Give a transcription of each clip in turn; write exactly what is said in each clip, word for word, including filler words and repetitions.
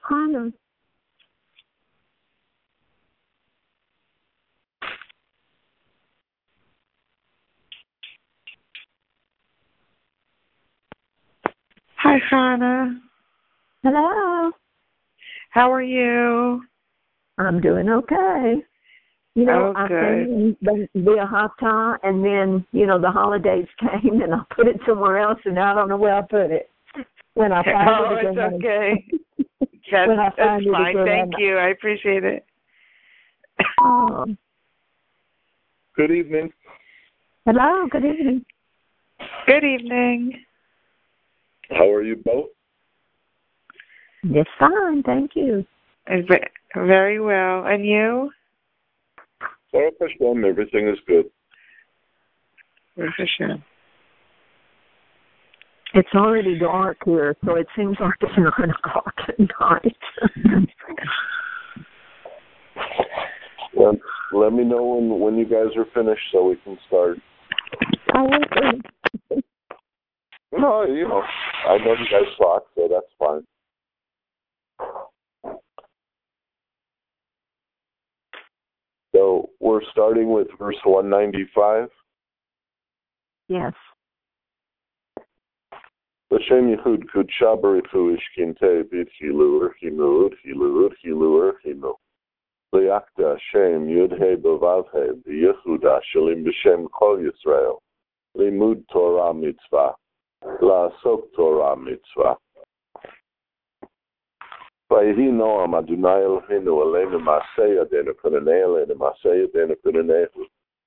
Hannah. Hi, Hannah. Hello. How are you? I'm doing okay. You know, Oh, I good. came in to be a hot tie, and then, you know, the holidays came, and I put it somewhere else, and I don't know where I put it. When I find Oh, it again. it's okay. That's, when I find that's it fine. again, Thank I'm- you. I appreciate it. Oh. Good evening. Hello, good evening. Good evening. How are you both? Just fine, thank you. Very well. And you? Baruch Hashem, everything is good. Baruch Hashem. It's already dark here, so it seems like it's nine o'clock at night. Well, let me know when, when you guys are finished so we can start. I will. No, you know, I know you guys talk, so that's fine. So we're starting with verse one ninety-five. Yes. L'shem Yehud Kudsha Barichu Ishkinte B'Chilu Urchimu Urchilu Urchilu Urchimu L'Yakda Shem Yudhe B'Vavhe B'Yehuda Shalim B'Shem Kol Yisrael Limud Torah Mitzvah La'asok Torah Mitzvah Vayihi Noam Adonai Eloheinu Aleinu Maseh Yadenu Kunanei Aleinu Maseh Yadenu Kunanehu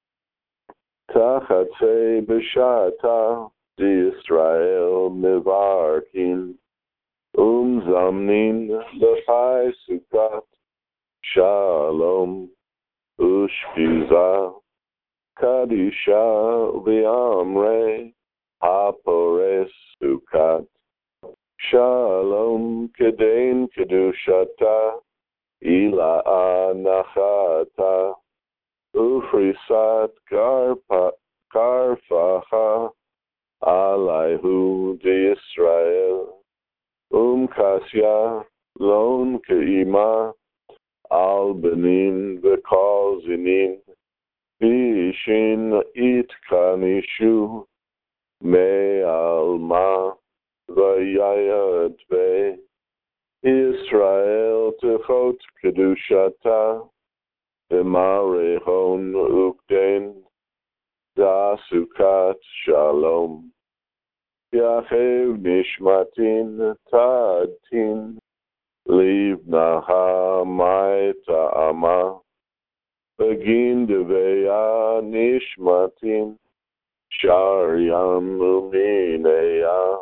Tachatei B'Sha'ata D'Yisrael Mivarkin Um Zamnin L'Chai Sukkot Shalom Ushpiza Kadisha V'Amrei Hapores Sukkot Shalom Kedain Kedushata Ila Anachata Ufrisat Karpa Karfacha Alaihu D'Yisrael Um Kasya Lon Ke'ima Al Benin V'Kol Zinin V'Ishin It Kanishu Me Alma V'Yayat Ve Israel Techot Kedushata V'Marehon Ukden Dasukat Shalom Yachev Nishmatin Tadtin Livnaha Mai Ta'ama Begin Deveya Nishmatin Sharyam Umineya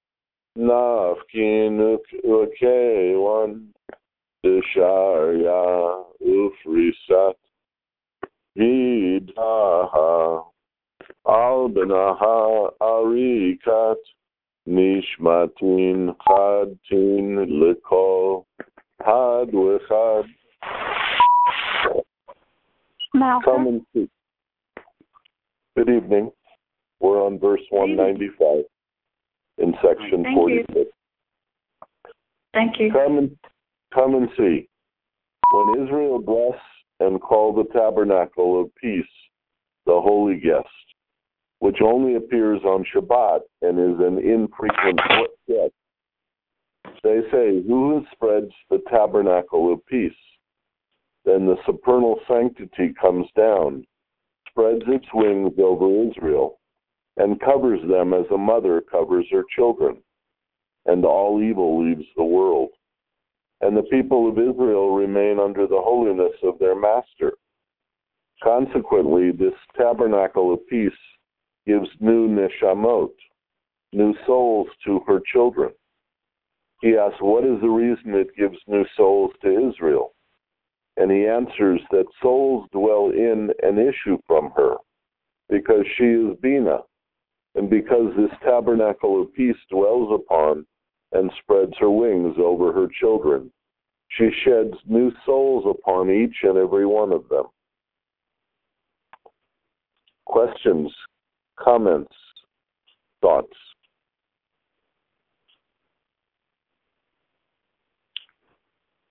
Nafkin Ukewan Desharya Ufrisat Vidaha Albanaha Arikat Nishmatin Chadtin Likol Had Wechad Come and see. Good evening. We're on verse one ninety-five in section Thank forty-six. You. Thank you. Come and, come and see. When Israel bless and call the tabernacle of peace the holy guest, which only appears on Shabbat and is an infrequent guest, they say, who spreads the tabernacle of peace? Then the supernal sanctity comes down, spreads its wings over Israel, and covers them as a mother covers her children, and all evil leaves the world. And the people of Israel remain under the holiness of their master. Consequently, this tabernacle of peace gives new neshamot, new souls to her children. He asks, what is the reason it gives new souls to Israel? And he answers that souls dwell in and issue from her, because she is Bina, and because this tabernacle of peace dwells upon and spreads her wings over her children. She sheds new souls upon each and every one of them. Questions, comments, thoughts?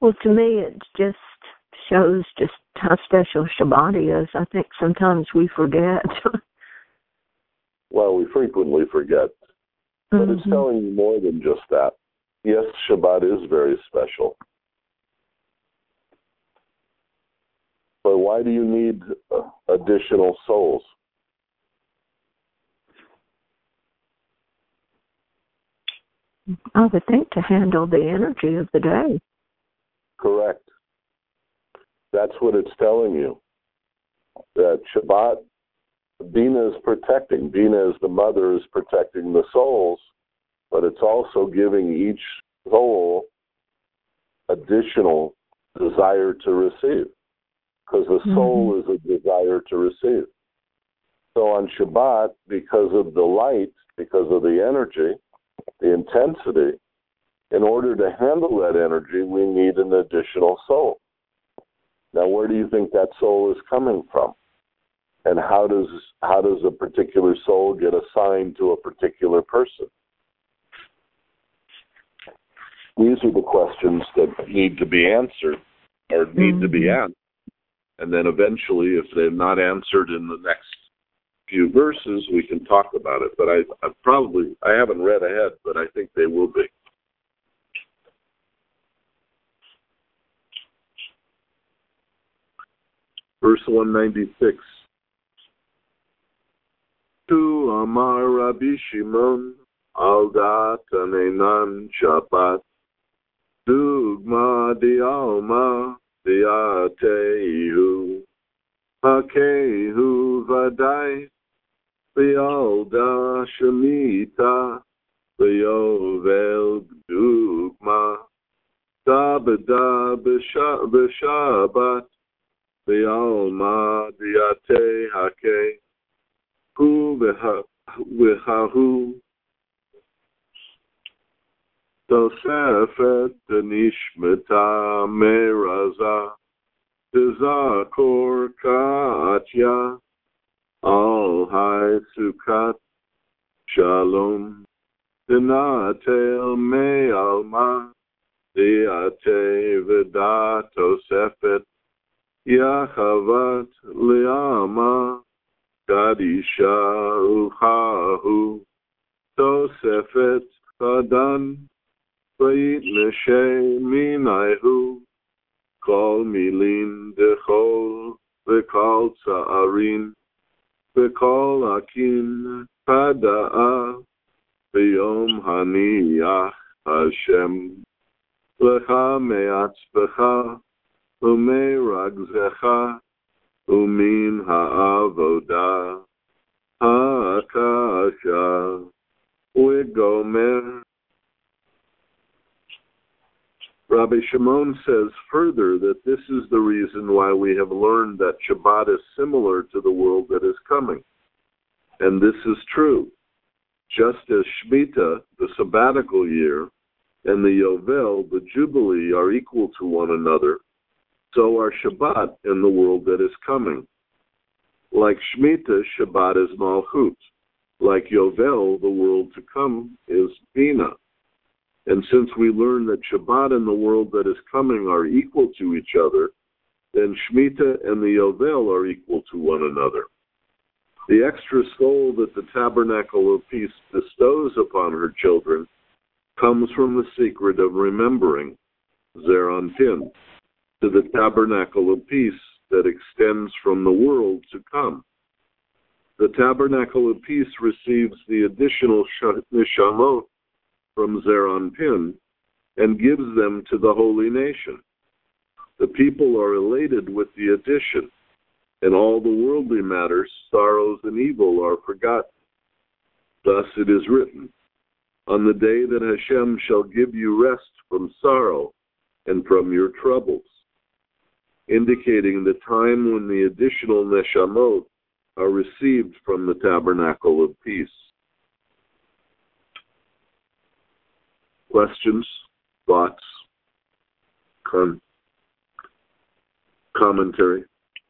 Well, to me, it just shows just how special Shabbat is. I think sometimes we forget. Well, we frequently forget. But mm-hmm. It's telling you more than just that. Yes, Shabbat is very special. But why do you need uh, additional souls? I would think to handle the energy of the day. Correct. That's what it's telling you. That Shabbat, Bina is protecting. Bina as the mother is protecting the souls, but it's also giving each soul additional desire to receive, because the mm-hmm. soul is a desire to receive. So on Shabbat, because of the light, because of the energy, the intensity, in order to handle that energy, we need an additional soul. Now, where do you think that soul is coming from? And how does how does a particular soul get assigned to a particular person? These are the questions that need to be answered, or need mm-hmm. to be asked. And then eventually, if they're not answered in the next few verses, we can talk about it. But I, I probably, I haven't read ahead, but I think they will be. Verse one ninety-six. Tu Amar Rabbi Shimon al datan einan Shabbat Dugma di alma diatehu Hakehu vadai Bialda Shemitah Biovel Dugma Dabada B'Shabbat Bialma diate hake Hu v'hahu Tosefet nishmeta meraza Tizakor katya Al hai sukat Shalom Dinatel me alma Diate v'da tosefet Yachavat liama Kadisha uchahu Tosefet chadan Vayit neshe minayhu Kol milin dechol V'kal tza'arin V'kol akin Pada'a V'yom haniyach Hashem Lecha me'atzbecha U'me'ragzecha Umin ha'avodah ha'akasha U'gomer. Rabbi Shimon says further that this is the reason why we have learned that Shabbat is similar to the world that is coming. And this is true. Just as Shemitah, the sabbatical year, and the Yovel, the Jubilee, are equal to one another, so are Shabbat and the world that is coming. Like Shemitah, Shabbat is Malchut. Like Yovel, the world to come is Bina. And since we learn that Shabbat and the world that is coming are equal to each other, then Shemitah and the Yovel are equal to one another. The extra soul that the Tabernacle of Peace bestows upon her children comes from the secret of remembering, Zer Anpin, to the Tabernacle of Peace that extends from the world to come. The Tabernacle of Peace receives the additional Nishamot from Zer Anpin and gives them to the holy nation. The people are elated with the addition, and all the worldly matters, sorrows, and evil are forgotten. Thus it is written, on the day that Hashem shall give you rest from sorrow and from your troubles, indicating the time when the additional neshamot are received from the Tabernacle of Peace. Questions, thoughts, con- commentary?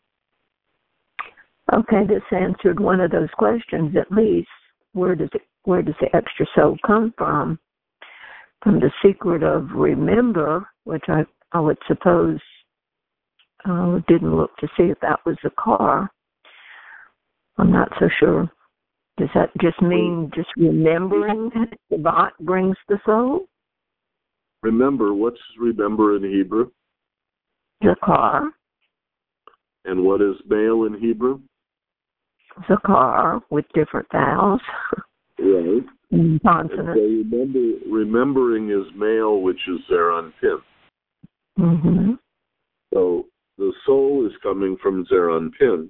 Okay, this answered one of those questions at least. Where does it, where does the extra soul come from? From the secret of remember, which I I would suppose, uh, didn't look to see if that was a car. I'm not so sure. Does that just mean just remembering that Shabbat brings the soul? Remember, what's remember in Hebrew? Zakar. And what is male in Hebrew? Zakar, with different vowels. Right. And consonants. And so remember, remembering is male, which is Zeranpin. Mm-hmm. So the soul is coming from Zeranpin.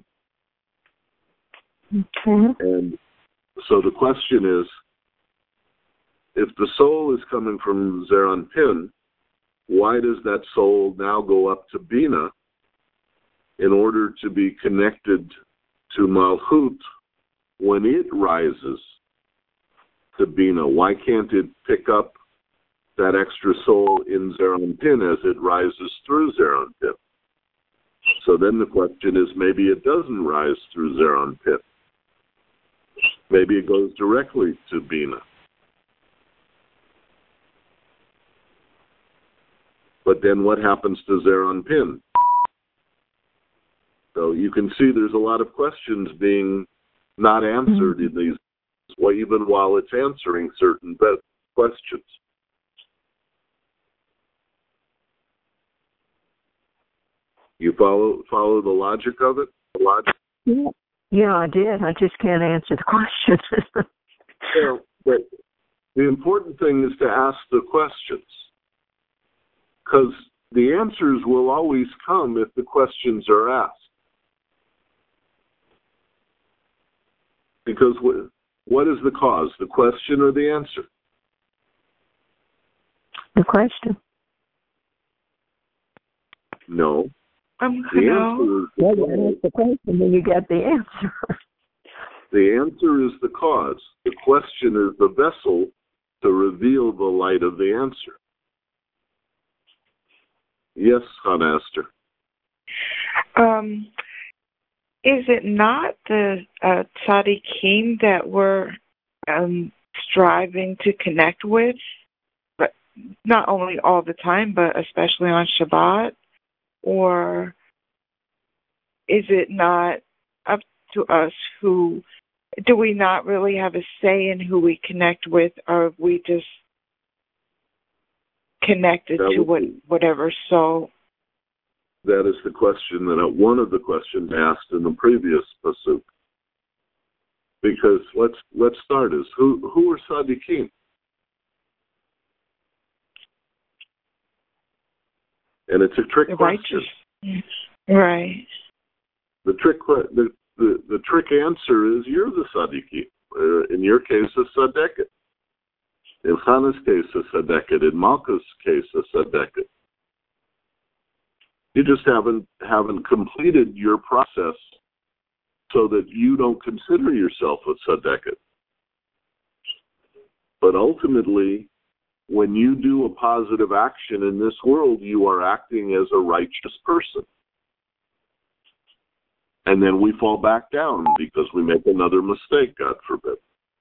Okay. And so the question is, if the soul is coming from Zeranpin, why does that soul now go up to Bina in order to be connected to Malchut when it rises to Bina? Why can't it pick up that extra soul in Zeranpin as it rises through Zeranpin? So then the question is, maybe it doesn't rise through Zeranpin. Maybe it goes directly to Bina. But then what happens to Zeranpin? So you can see there's a lot of questions being not answered mm-hmm. in these, well, even while it's answering certain questions. You follow follow the logic of it? The logic? Yeah. yeah, I did. I just can't answer the questions. Yeah, but the important thing is to ask the questions, because the answers will always come if the questions are asked. Because what is the cause, the question or the answer? The question. No. Um, the no. answer is the, well, you ask the question, then you get the answer. The answer is the cause. The question is the vessel to reveal the light of the answer. Yes, Hannah Esther. Um, is it not the uh, tzaddikim that we're um, striving to connect with, but not only all the time, but especially on Shabbat? Or is it not up to us who, do we not really have a say in who we connect with, or have we just connected that to what, whatever soul? That is the question that uh, one of the questions asked in the previous pasuk. Because let's let's start is who who are tzaddikim? And it's a trick the question. Righteous. Right. The trick the, the the trick answer is you're the tzaddikim. Uh, in your case, a tzaddiket. In Hannah's case, a tzaddiket. In Malka's case, a tzaddiket. You just haven't haven't completed your process so that you don't consider yourself a tzaddiket. But ultimately, when you do a positive action in this world, you are acting as a righteous person. And then we fall back down because we make another mistake, God forbid.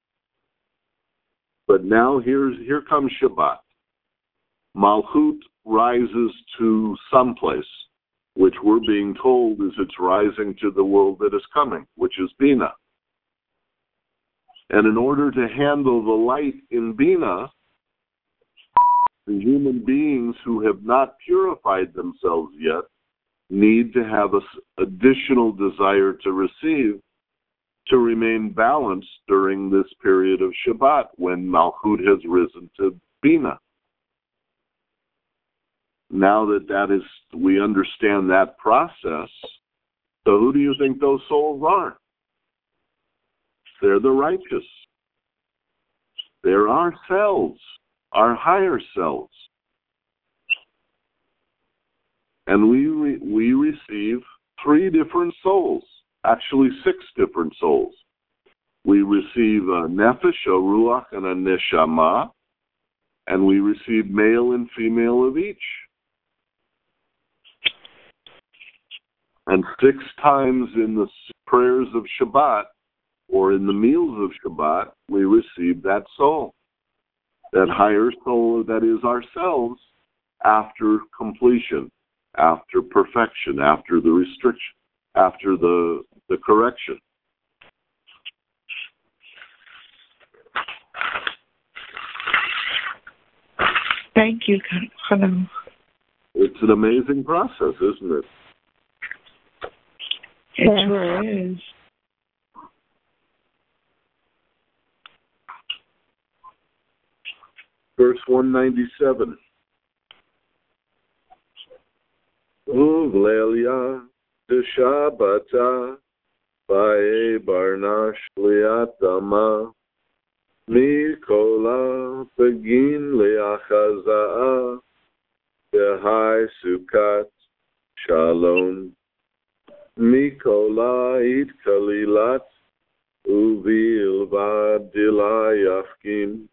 But now here's here comes Shabbat. Malchut rises to someplace, which we're being told is it's rising to the world that is coming, which is Bina. And in order to handle the light in Bina, the human beings who have not purified themselves yet need to have an additional desire to receive to remain balanced during this period of Shabbat when Malchut has risen to Bina. Now that that is, we understand that process, so who do you think those souls are? They're the righteous. They're ourselves, our higher selves. And we re, we receive three different souls, actually six different souls. We receive a nefesh, a ruach, and a neshama, and we receive male and female of each. And six times in the prayers of Shabbat, or in the meals of Shabbat, we receive that soul, that higher soul that is ourselves, after completion, after perfection, after the restriction, after the, the correction. Thank you, Hello. It's an amazing process, isn't it? It yeah. sure is. Verse one ninety-seven. Uvlelia de Shabbata Bae Barnash Liatama Mikola Begin Leachazaa Behai Sukat Shalom Mikola It Kalilat Uvil Vadilayafkim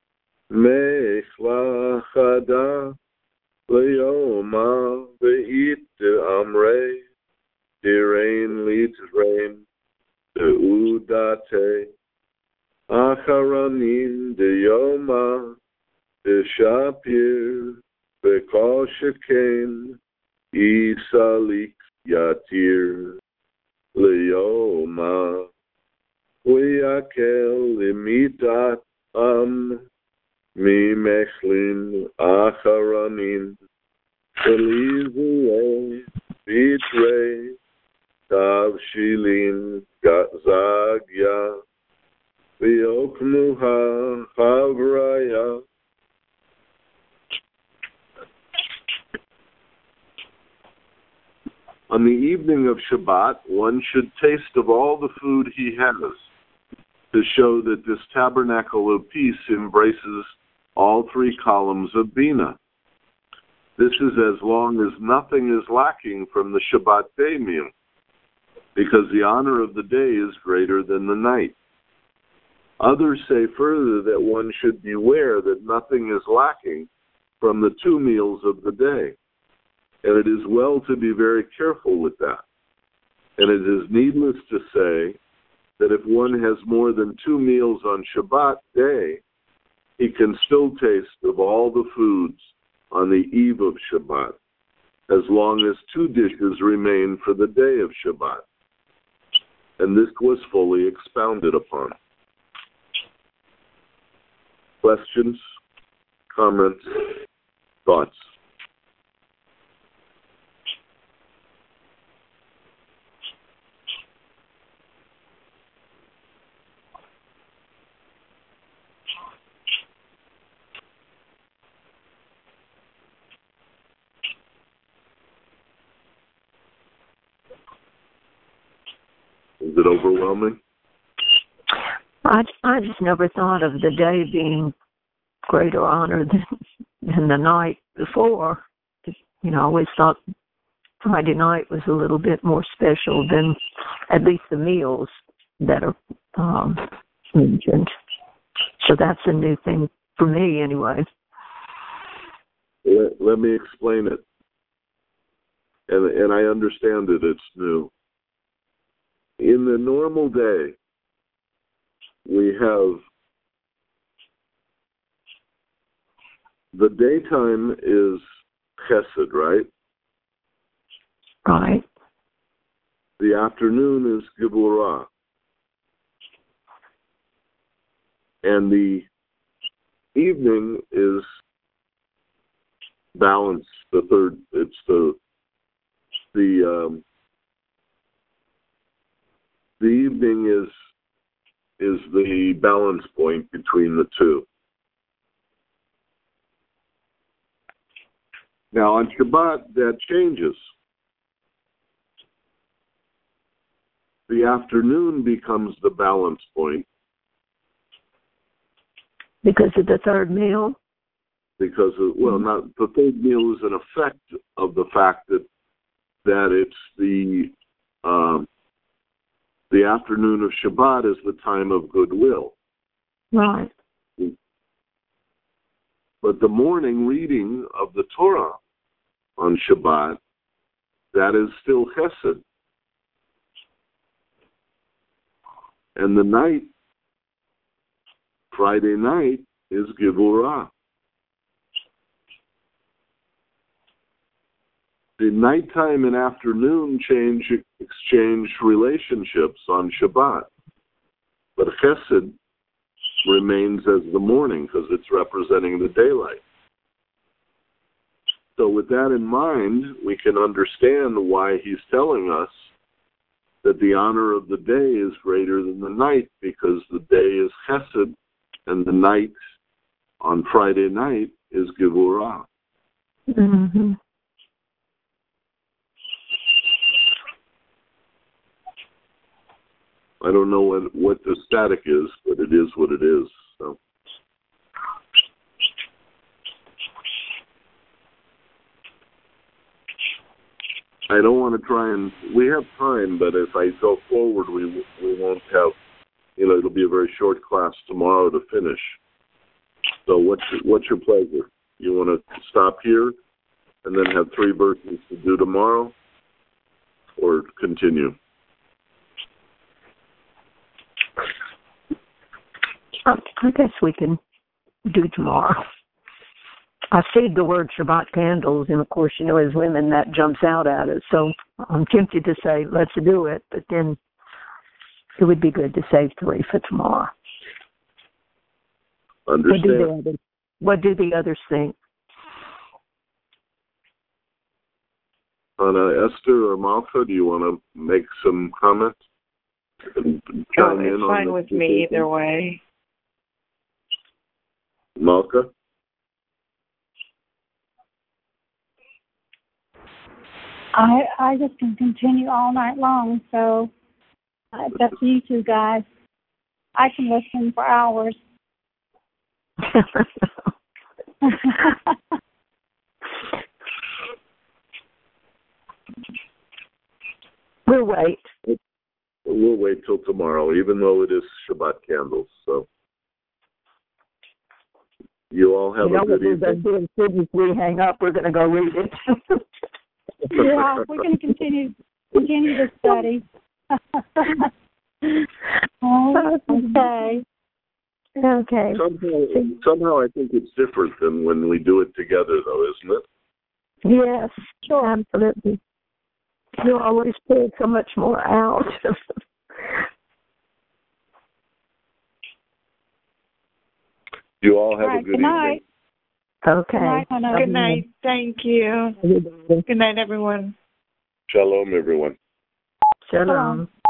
Mechla Chada Leoma Veit Amre Dirain Litrain Deudate Acharanim Deyoma Deshapir Bekoshekain Isalik Yatir Leoma Weyakel Limitat Am Mi Mechlin Acharanim Elizue Vitre Tav Shilin Zagya Viokmuha Chavraya. On the evening of Shabbat, one should taste of all the food he has to show that this tabernacle of peace embraces all three columns of Bina. This is as long as nothing is lacking from the Shabbat day meal, because the honor of the day is greater than the night. Others say further that one should beware that nothing is lacking from the two meals of the day, and it is well to be very careful with that. And it is needless to say that if one has more than two meals on Shabbat day, he can still taste of all the foods on the eve of Shabbat, as long as two dishes remain for the day of Shabbat. And this was fully expounded upon. Questions, comments, thoughts? Is it overwhelming? I, I just never thought of the day being greater honor than, than the night before. You know, I always thought Friday night was a little bit more special than at least the meals that are um, mentioned. So that's a new thing for me anyway. Let, let me explain it. And, and I understand that it's new. In the normal day, we have the daytime is chesed, right? Right. The afternoon is gevurah. And the evening is balance, the third, it's the, the, um, the evening is is the balance point between the two. Now on Shabbat, that changes. The afternoon becomes the balance point. Because of the third meal? Because, of, well, not the third meal is an effect of the fact that that it's the um, the afternoon of Shabbat is the time of goodwill. Right. But the morning reading of the Torah on Shabbat, that is still chesed. And the night, Friday night, is gevurah. See, nighttime and afternoon change exchange relationships on Shabbat. But Chesed remains as the morning because it's representing the daylight. So with that in mind, we can understand why he's telling us that the honor of the day is greater than the night, because the day is Chesed and the night on Friday night is Gevurah. Mm-hmm. I don't know what, what the static is, but it is what it is. So. I don't want to try and, we have time, but if I go forward, we we won't have, you know, it'll be a very short class tomorrow to finish. So what's your, what's your pleasure? You want to stop here and then have three verses to do tomorrow, or continue? I, I guess we can do tomorrow. I see the word Shabbat candles, and of course, you know, as women, that jumps out at us. So I'm tempted to say, let's do it, but then it would be good to save three for tomorrow. Understand. What do the others, what do the others think? Anna, Esther or Malka, do you want to make some comments? And oh, it's fine with me either way. Malka? I I just can continue all night long, so uh, it's up to you two guys. I can listen for hours. We'll wait. We'll wait till tomorrow, even though it is Shabbat candles. So you all have you know a good what evening. As soon as we hang up, we're going to go read it. Yeah, we're going to continue continue the study. Oh, okay. Okay. Somehow, somehow I think it's different than when we do it together, though, isn't it? Yes, sure, absolutely. You always pull so much more out. You all have all right, a good good night. evening. Okay. Good night, Hannah. Good night. Thank you. Good night, everyone. Shalom, everyone. Shalom.